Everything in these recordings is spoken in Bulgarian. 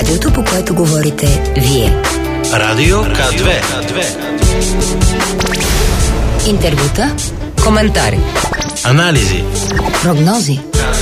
Радиото, по което говорите вие. Радио К2. Интервюта, коментари, анализи, прогнози.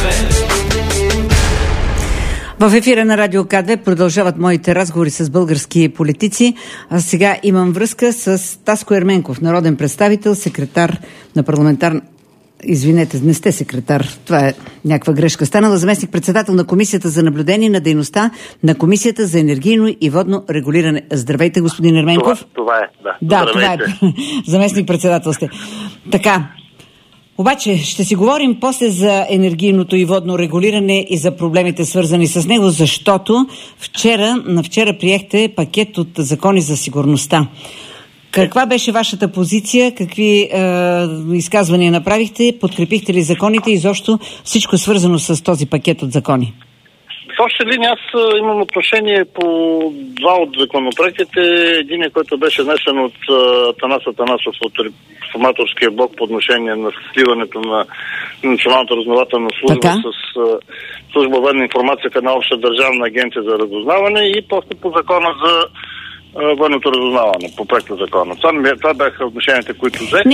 В ефира на Радио К2 продължават моите разговори с български политици. А сега имам връзка с Таско Ерменков, народен представител, секретар на парламентарна... Извинете, не сте секретар, това е някаква грешка. Станала заместник-председател на Комисията за наблюдение на дейността на Комисията за енергийно и водно регулиране. Здравейте, господин Ерменков. Това е, да. Да, това е. Заместник-председател сте. Така, обаче ще си говорим после за енергийното и водно регулиране и за проблемите свързани с него, защото вчера приехте пакет от закони за сигурността. Каква беше вашата позиция? Какви изказвания направихте? Подкрепихте ли законите и изобщо всичко свързано с този пакет от закони? В обща линия аз имам отношение по два от законопроектите. Един, който беше внесен от Атанас Атанасов от Реформаторския блок по отношение на сливането на Националната разузнавателна служба с служба военна информация в една обща държавна агенция за разузнаване и после по закона за военното разузнаване, по проекта закона. Това бяха отношенията, които взех.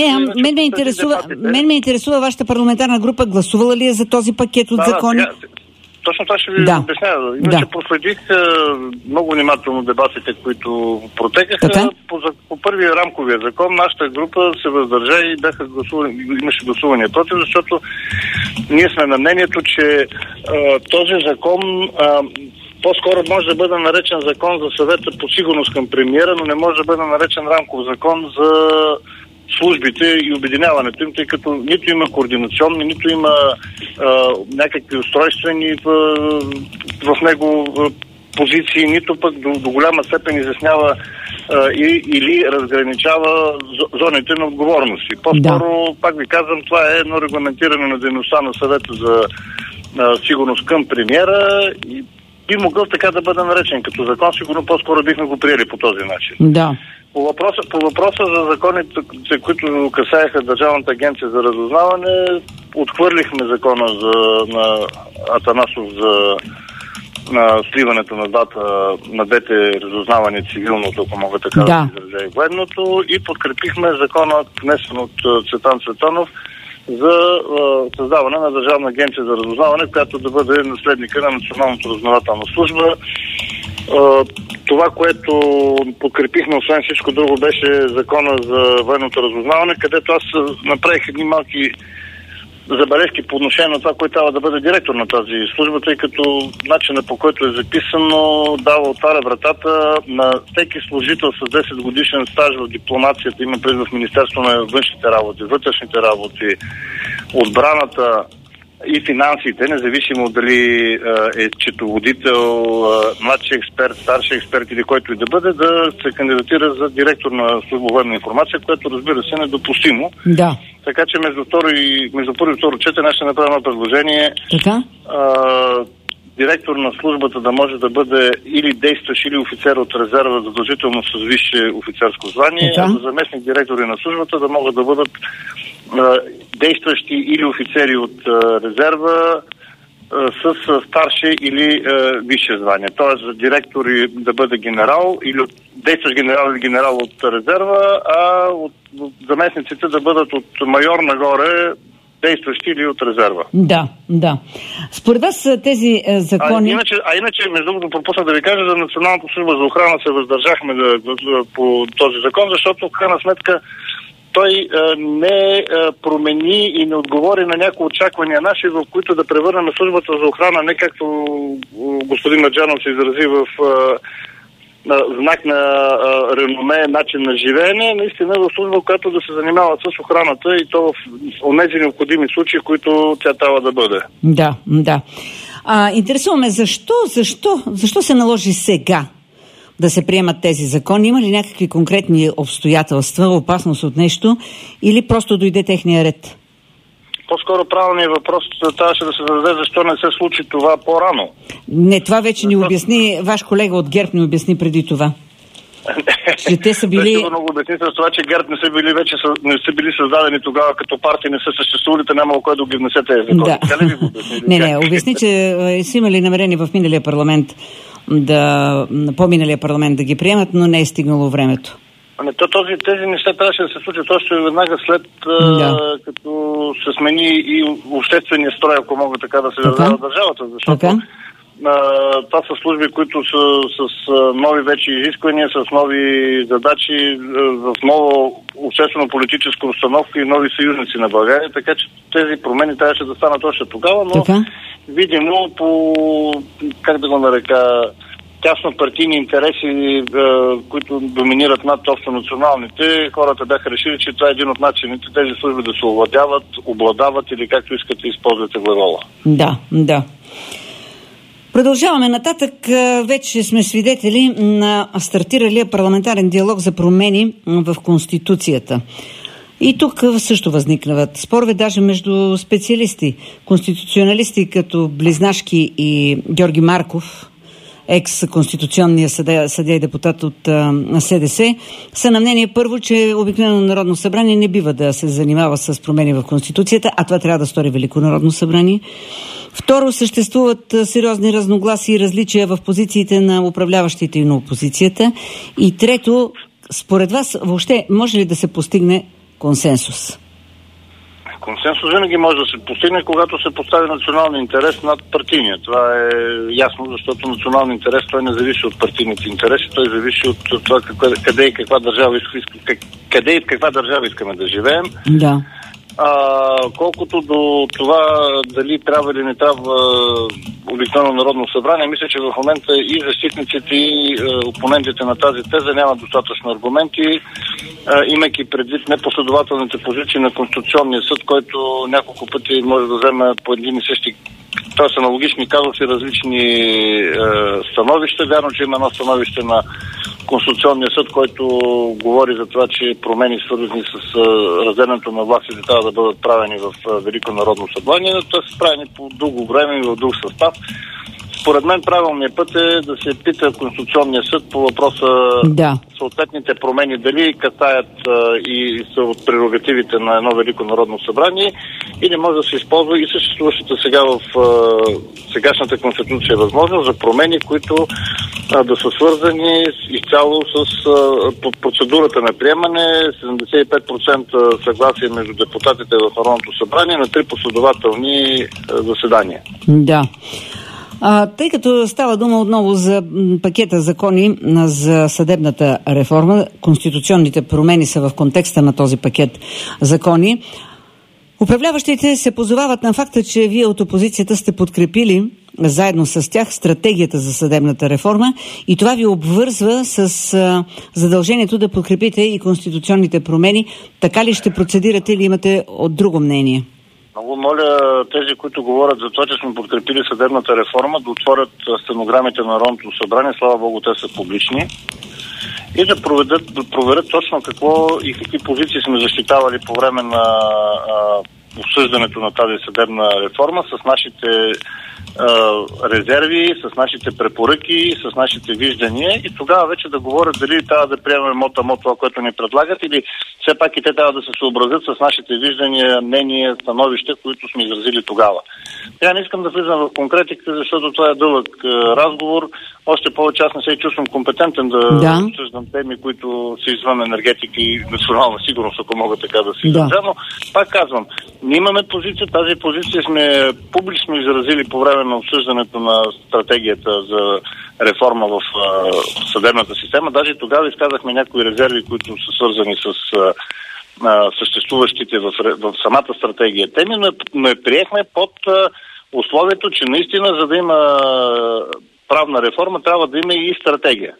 Мен ме интересува вашата парламентарна група. Гласувала ли е за този пакет от закони? Точно това ще ви обясня. Иначе проследих много внимателно дебатите, които протекаха. По първия рамковия закон нашата група се въздържа и имаше гласувания против, защото ние сме на мнението, че този закон по-скоро може да бъде наречен закон за съвета по сигурност към премиера, но не може да бъде наречен рамков закон за службите и обединяването им, тъй като нито има координационни, нито има някакви устройствени в него позиции, нито пък до голяма степен изяснява или разграничава зоните на отговорности. По-скоро, пак ви казвам, това е едно регламентиране на дейността на съвета за сигурност към премиера и би могъл така да бъде наречен като закон, сигурно по-скоро бихме го приели по този начин. Да. По въпроса за законите, които касаеха Държавната агенция за разузнаване, отхвърлихме закона на Атанасов за сливането на дата на двете разузнавания, цивилното, ако мога така да изразя, и военното, и подкрепихме закона, внесен от Цветан Цветанов, за създаване на Държавна агенция за разузнаване, която да бъде наследника на Националната разузнавателна служба. Това, което подкрепихме, освен всичко друго, беше закона за военното разузнаване, където аз направих едни малки забележки по отношение на това, който трябва да бъде директор на тази служба, тъй като начинът, по който е записано, отваря вратата на всеки служител с 10 годишен стаж в дипломацията, има пред в Министерство на външните работи, вътрешните работи, отбраната и финансите, независимо дали е счетоводител, младши експерт, старши експерт или който и да бъде, да се кандидатира за директор на служба военна информация, което, разбира се, е недопустимо. Да. Така че между първо и второ четене ще направим едно предложение. Директор на службата да може да бъде или действащ, или офицер от резерва, задължително с висше офицерско звание, а за заместник директори на службата да могат да бъдат действащи или офицери от резерва с старше или висше звание. Тоест за директори да бъде генерал или действащ генерал или генерал от резерва, а от заместниците да бъдат от майор нагоре, действащи или от резерва. Да. Според вас тези закони... Иначе, между другото, пропуснах да ви кажа, за Националната служба за охрана се въздържахме по този закон, защото в крайна сметка той не промени и не отговори на някои очаквания наши, в които да превърнем службата за охрана, не както господин Маджанов се изрази в знак на реноме, начин на живеене, наистина в служба, която да се занимава с охраната и то в онези необходими случаи, в които тя трябва да бъде. Да. Интересуваме защо се наложи сега да се приемат тези закони? Има ли някакви конкретни обстоятелства, опасност от нещо или просто дойде техния ред? По-скоро правилният въпрос трябваше да се зададе защо не се случи това по-рано. Не, това вече ни обясни, ваш колега от ГЕРБ ни обясни преди това. Че те са били... Сигурно го обясни с това, че ГЕРБ не са били създадени тогава, като партии не са съществували, нямало кой да ги внесе тези закони. Да. Не, обясни, че са имали намерение в миналия парламент по-миналия парламент да ги приемат, но не е стигнало времето. Тези неща трябваше да се случат още веднага след като се смени и обществения строй, ако мога така да се раздава държавата, защото това са служби, които са с нови вече изисквания, с нови задачи, в ново обществено-политическа установка и нови съюзници на България, така че тези промени трябваше да станат още тогава, но видимо по, как да го нарека, тясно партийни интереси, които доминират над общонационалните, хората бяха решили, че това е един от начините тези служби да се обладават или както искате използвате глагола. Да. Продължаваме нататък. Вече сме свидетели на стартиралия парламентарен диалог за промени в Конституцията. И тук също възникнават спорове даже между специалисти. Конституционалисти като Близнашки и Георги Марков, екс-конституционния съдия и депутат от СДС, са на мнение първо, че обикновено Народно събрание не бива да се занимава с промени в Конституцията, а това трябва да стори Велико Народно събрание. Второ, съществуват сериозни разногласия и различия в позициите на управляващите и на опозицията. И трето, според вас, въобще може ли да се постигне консенсус? Консенсус винаги може да се постигне, когато се постави националния интерес над партийния. Това е ясно, защото националният интерес той не зависи от партийните интереси, той зависи от това къде и каква държава искаме да живеем. Да. Колкото до това дали трябва или не трябва обикновено Народно събрание, мисля, че в момента и защитниците, и опонентите на тази теза нямат достатъчно аргументи, имайки предвид непоследователните позиции на Конституционния съд, който няколко пъти може да вземе по един и същи, т.е. аналогични казуси, различни становища. Вярно, че има едно становище на Конституционния съд, който говори за това, че промени свързани с разделянето на властите трябва да бъдат правени в Велико Народно събрание, но те са правени по дълго време и в друг състав. Според мен правилният път е да се пита Конституционния съд по въпроса съответните промени дали касаят и са от прерогативите на едно Велико Народно събрание или може да се използва и съществуващата сега в сегашната Конституция възможност за промени, които да са свързани изцяло с процедурата на приемане, 75% съгласие между депутатите в Народното събрание на 3 последователни заседания. Да. Тъй като става дума отново за пакета закони за съдебната реформа, конституционните промени са в контекста на този пакет закони, управляващите се позовават на факта, че вие от опозицията сте подкрепили заедно с тях стратегията за съдебната реформа и това ви обвързва с задължението да подкрепите и конституционните промени. Така ли ще процедирате или имате от друго мнение? Много моля тези, които говорят за това, че сме подкрепили съдебната реформа, да отворят стенограмите на Народното събрание, слава Богу, те са публични, и да проверят точно какво и какви позиции сме защитавали по време на обсъждането на тази съдебна реформа с нашите резерви, с нашите препоръки, с нашите виждания и тогава вече да говорят дали трябва да приемем мото това, което ни предлагат или все пак и те трябва да се съобразят с нашите виждания, мнения, становища, които сме изразили тогава. Я не искам да влизам в конкретика, защото това е дълъг разговор. Още повече аз не се чувствам компетентен да обсъждам теми, които са извън енергетика и национална сигурност, ако мога така да се изразя. Но пак казвам, ние имаме позиция, тази позиция сме публично изразили по време на обсъждането на стратегията за реформа в съдебната система. Даже тогава изказахме някои резерви, които са свързани с съществуващите в самата стратегия теми, но я приехме под условието, че наистина, за да има правна реформа, трябва да има и стратегия.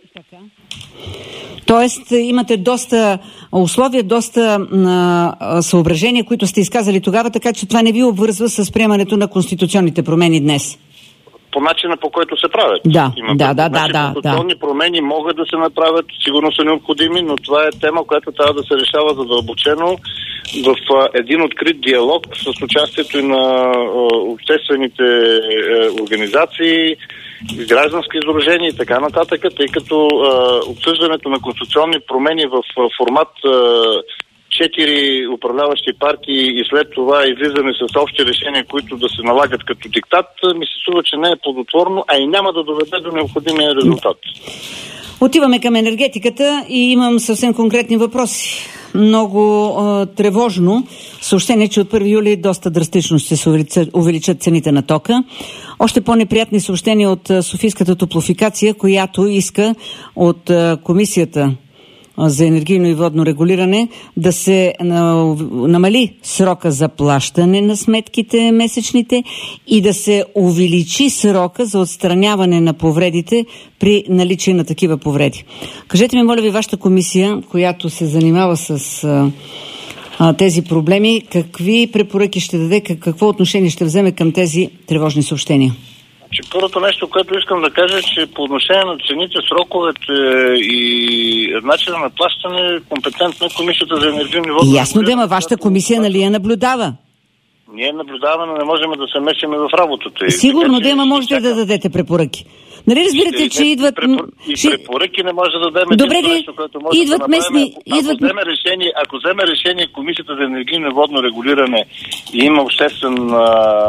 Тоест имате доста условия, доста съображения, които сте изказали тогава, така че това не ви обвързва с приемането на конституционните промени днес. По начина, по който се правят. Конституционни промени могат да се направят, сигурно са необходими, но това е тема, която трябва да се решава задълбочено в един открит диалог с участието и на обществените организации, граждански издружения и така нататък, тъй като обсъждането на конституционни промени в формат 4 управляващи партии и след това излизане с общи решения, които да се налагат като диктат, ми се струва, че не е плодотворно, а и няма да доведе до необходимия резултат. Отиваме към енергетиката и имам съвсем конкретни въпроси. Много тревожно съобщение, че от 1 юли доста драстично ще се увеличат цените на тока. Още по-неприятни съобщения от Софийската топлофикация, която иска от Комисията за енергийно и водно регулиране да се намали срока за плащане на сметките месечните и да се увеличи срока за отстраняване на повредите при наличие на такива повреди. Кажете ми, моля ви, вашата комисия, която се занимава с тези проблеми, какви препоръки ще даде, какво отношение ще вземе към тези тревожни съобщения? Първото нещо, което искам да кажа, че по отношение на цените, сроковете и начина на плащане, компетентна е Комисията за енергийно и водно. Ясно да, вашата комисия нали я наблюдава? Ние наблюдаваме, но не можем да се месиме в работата. Сигурно да, можете да дадете препоръки. Нали разбирате, че идват... препоръки не може да дадем. Добре, идват местни... Ако вземе решение Комисията за енергийно и водно регулиране и има обществена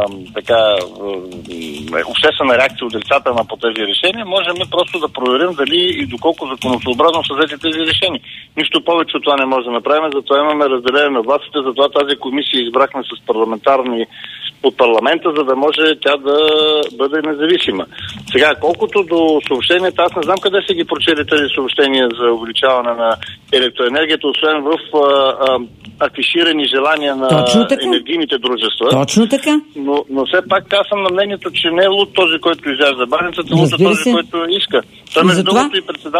реакция отрицателна по тези решения, можем просто да проверим дали и доколко законосъобразно са взети тези решения. Нищо повече от това не може да направим, затова имаме разделение на властите, затова тази комисия избрахме с парламентарни от парламента, за да може тя да бъде независима. Сега, колкото до съобщенията, аз не знам къде са ги прочели тези съобщения за увеличаване на електроенергията, освен в афиширани желания на енергийните дружества. Точно така. Но все пак аз съм на мнението, че не е луд този, който изяжда баницата, луд е този, който иска. Той между другото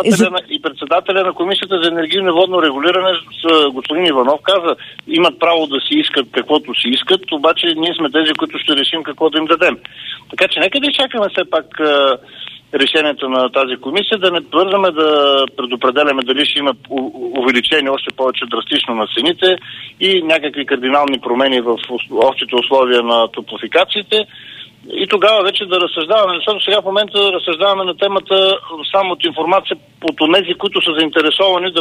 и председателя на Комисията за енергийно и водно регулиране, господин Иванов, каза, имат право да си искат каквото си искат, обаче ние сме тези, които ще решим какво да им дадем. Така че нека да изчакаме все пак решението на тази комисия, да не бързаме да предопределяме дали ще има увеличение още повече драстично на цените и някакви кардинални промени в общите условия на топлофикациите. И тогава вече да разсъждаваме, защото сега в момента разсъждаваме на темата само от информация от онези, които са заинтересовани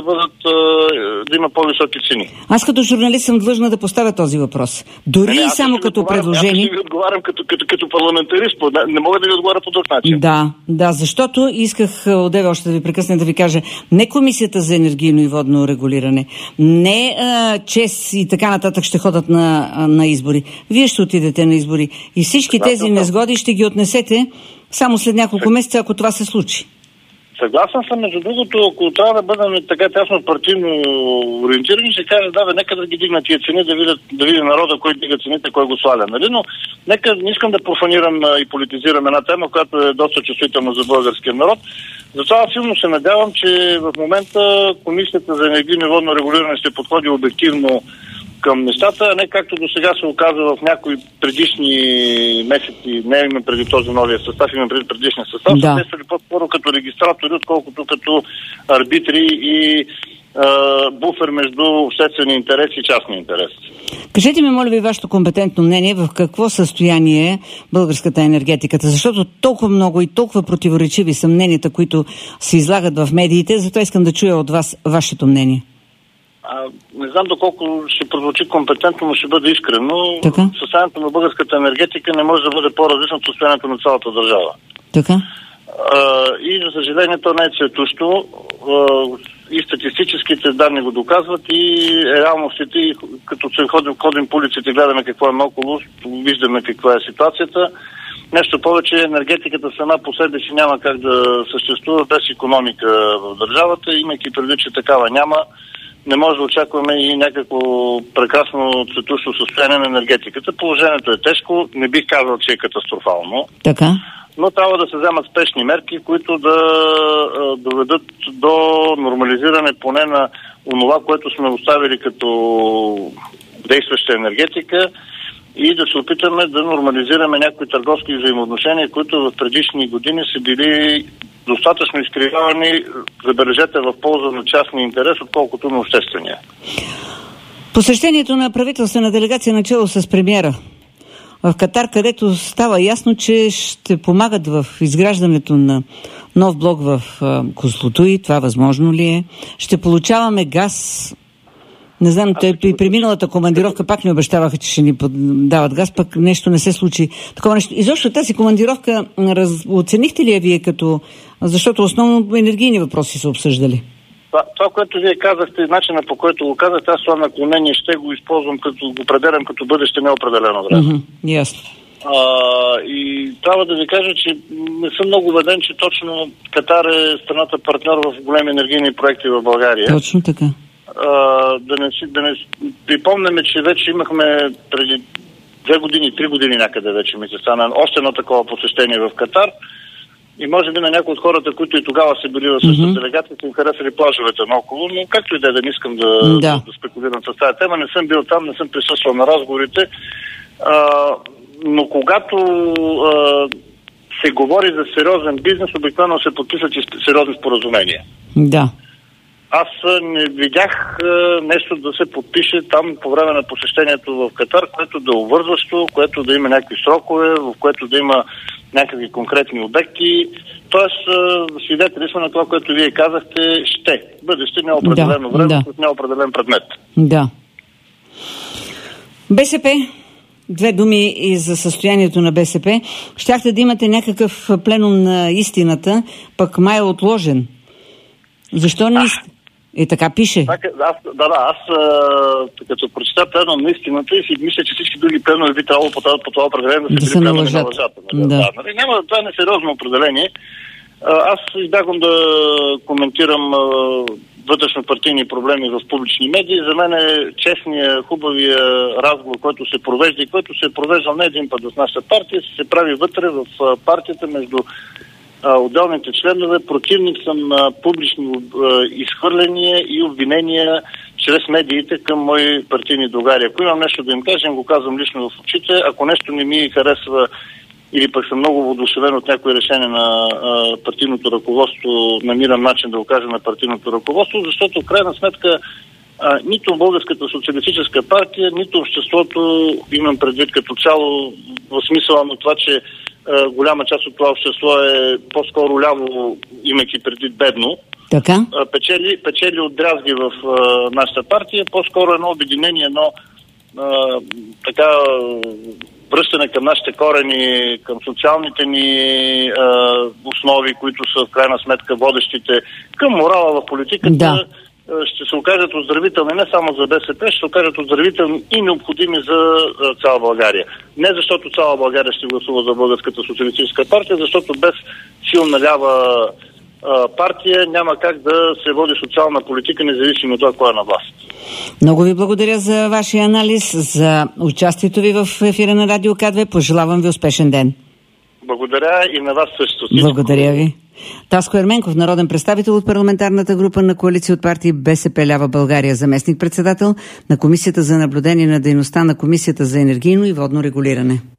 да има по-високи цени. Аз като журналист съм длъжна да поставя този въпрос. Дори и само като предложение. Аз ще ви отговарям като парламентарист, не мога да ви отговаря по друг начин. Да, защото исках одеве още да ви прекъсна да ви кажа, не Комисията за енергийно и водно регулиране, не ЧЕС и така нататък ще ходят на избори. Вие ще отидете на избори и всички тези незгоди ще ги отнесете само след няколко месеца, ако това се случи. Съгласен съм, между другото, ако трябва да бъдем така тясно партийно ориентирани, ще кажа, нека да ги дигнат тия цени, да види народа, кой дига цените, кой го сваля. Нали? Но нека не искам да профанирам и политизирам една тема, която е доста чувствителна за българския народ. Затова силно се надявам, че в момента Комисията за енергийно и водно регулиране ще подходи обективно към нещата, а не както до сега се оказа в някои предишни месеци, не имаме преди този новия състав, имаме преди предишния състав, са действали по-скоро като регистратори, отколкото като арбитри и буфер между обществени интереси и частни интереси. Кажете ми, моля ви, вашето компетентно мнение в какво състояние е българската енергетиката, защото толкова много и толкова противоречиви са мненията, които се излагат в медиите, затова искам да чуя от вас вашето мнение. Не знам доколко ще прозвучи компетентно, но ще бъде искрено. Състоянието на българската енергетика не може да бъде по-различно от състоянието на цялата държава. Така. И за съжаление то не е цветущо. И статистическите данни го доказват, и реалностите, и като се ходим по улиците и гледаме какво е наоколо, виждаме каква е ситуацията. Нещо повече, енергетиката сама по себе си няма как да съществува без икономика в държавата, имайки предвид, че такава няма. Не може да очакваме и някакво прекрасно цветущо състояние на енергетиката. Положението е тежко, не бих казал, че е катастрофално. Така. Но трябва да се вземат спешни мерки, които да доведат до нормализиране поне на онова, което сме оставили като действаща енергетика, и да се опитаме да нормализираме някои търговски взаимоотношения, които в предишни години са били достатъчно изкривявани, забележете, в полза на частния интерес, отколкото на обществения. Посещението на правителствена делегация начало с премиера в Катар, където става ясно, че ще помагат в изграждането на нов блок в Козлодуй. Това възможно ли е? Ще получаваме газ Не знам, при миналата командировка пак ни обещаваха, че ще ни дават газ, пък нещо не се случи. Такова нещо. Изобщо тази командировка оценихте ли я вие като... Защото основно енергийни въпроси са обсъждали? Това, което вие казахте, начина по който го казахте, аз това наклонение ще го използвам, като го определям като бъдеще неопределено време. Ясно. И трябва да ви кажа, че не съм много убеден, че точно Катар е страната партньор в големи енергийни проекти в България. Точно така. Да не припомняме, че вече имахме преди 2 години, 3 години някъде вече ми се стана още едно такова посещение в Катар. И може би на някои от хората, които и тогава са били в същата делегация, са им харесали плажовете наоколо, но както и да не искам да спекулирам с тази тема. Не съм бил там, не съм присъствал на разговорите. Но когато се говори за сериозен бизнес, обикновено се подписват и сериозни споразумения. Да. Аз не видях нещо да се подпише там по време на посещението в Катар, което да е обвързващо, което да има някакви срокове, в което да има някакви конкретни обекти. Тоест, свидетели сме на това, което вие казахте, бъдеще неопределено време с неопределен предмет. Да. БСП, 2 думи и за състоянието на БСП. Щяхте да имате някакъв пленум на истината, пък май е отложен. Защо не сте? Така пише. Аз като прочета пленум на истината и си мисля, че всички други пленуми би трябвало по това определение да се били пленуми на лъжата. Това е несериозно определение. Аз избягвам да коментирам вътрешно-партийни проблеми в публични медии. За мен е честния, хубавия разговор, който се провежда и който се е провеждал не един път в нашата партия, се прави вътре в партията между отделните членове. Противник съм на публични изхвърляния и обвинения чрез медиите към мои партийни другари. Ако имам нещо да им кажем, го казвам лично в очите. Ако нещо не ми харесва или пък съм много воодушевен от някои решения на партийното ръководство, намирам начин да го кажа на партийното ръководство, защото в крайна сметка нито Българската социалистическа партия, нито обществото, имам предвид като цяло, в смисъла на това, че голяма част от това общество е по-скоро ляво, имайки предвид бедно. Така? Печели от дрязги в нашата партия, по-скоро едно обединение, връщане към нашите корени, към социалните ни основи, които са в крайна сметка водещите, към морала в политиката, ще се окажат оздравителни не само за БСП, ще се окажат оздравителни и необходими за цяла България. Не защото цяла България ще гласува за Българската социалистическа партия, защото без силна лява партия няма как да се води социална политика, независимо от това, кой е на власт. Много ви благодаря за вашия анализ, за участието ви в ефира на Радио К2. Пожелавам ви успешен ден. Благодаря и на вас също. Благодаря ви. Таско Ерменков, народен представител от парламентарната група на коалиция от партии БСП лява България, заместник-председател на Комисията за наблюдение на дейността на Комисията за енергийно и водно регулиране.